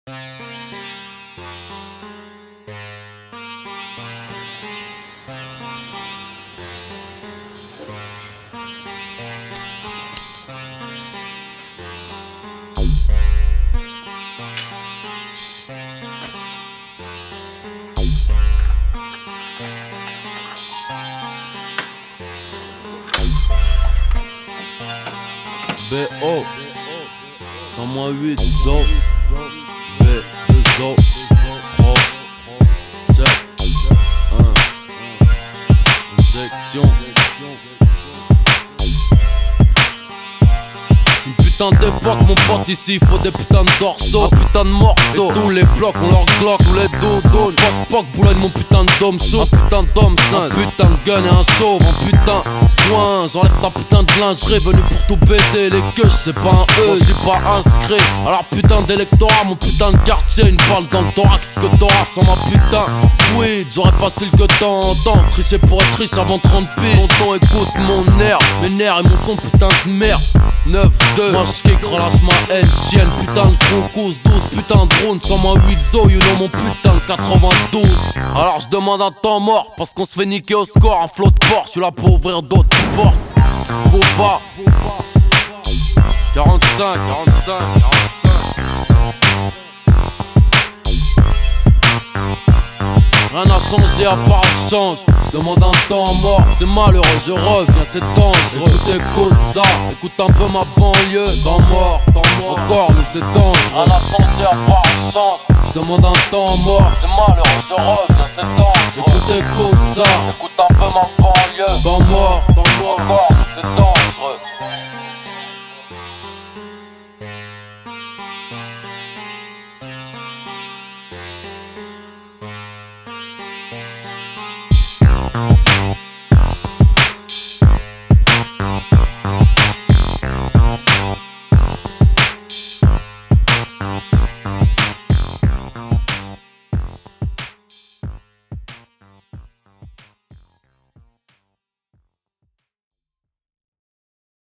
B.O. 100-8 Zo B2O Pro Check Injection. Une putain d'époque mon pote, ici faut des putains de dorsaux, un putain de morceaux. Et tous les blocs on leur glock, tous les dodos. Poc boulogne mon putain de dôme chaud, un putain d'homme sain, un putain de gun et un chauve, un putain point. J'enlève ta putain de lingerie, venu pour tout baiser. Les queues c'est pas un E, j'suis pas inscrit. Alors putain d'électorat, mon putain de quartier. Une balle dans le thorax que t'auras sans ma putain tweed. J'aurais pas style que t'entends, tricher pour être riche avant 30 piges. Tonton écoute mon air, mes nerfs et mon son putain de merde. 9-2, moi j'kick, relâche ma haine, chienne, putain de crocos, 12, putain de drone, 100-8 Zo, you know mon putain de 92. Alors je demande un temps mort, parce qu'on se fait niquer au score, un flot de porte, j'suis là pour ouvrir d'autres portes. Boba 45. Rien n'a changé à part le change. Je demande un temps mort, c'est malheureux, je reviens, c'est dangereux. Écoute ça, écoute un peu ma banlieue. Temps mort, encore nous c'est dangereux. Rien n'a changé à part le change. Je demande un temps mort, c'est malheureux, je reviens, c'est dangereux. Écoute ça, écoute un peu ma banlieue. Temps mort, encore nous c'est dangereux.